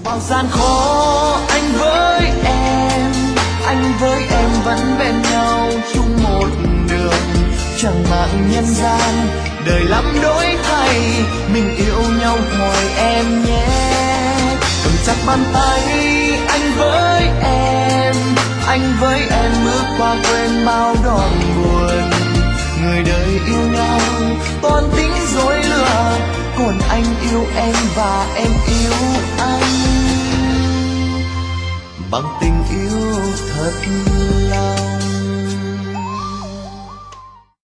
bao gian khó anh với em vẫn bên nhau chung một đường. Chẳng màng nhân gian đời lắm đổi thay, mình yêu nhau hoài em nhé. Cầm chặt bàn tay anh với em bước qua quên bao đòn buồn. Người đời yêu nhau toàn tính dối lừa, còn anh yêu em và em yêu anh bằng tình yêu thật lòng.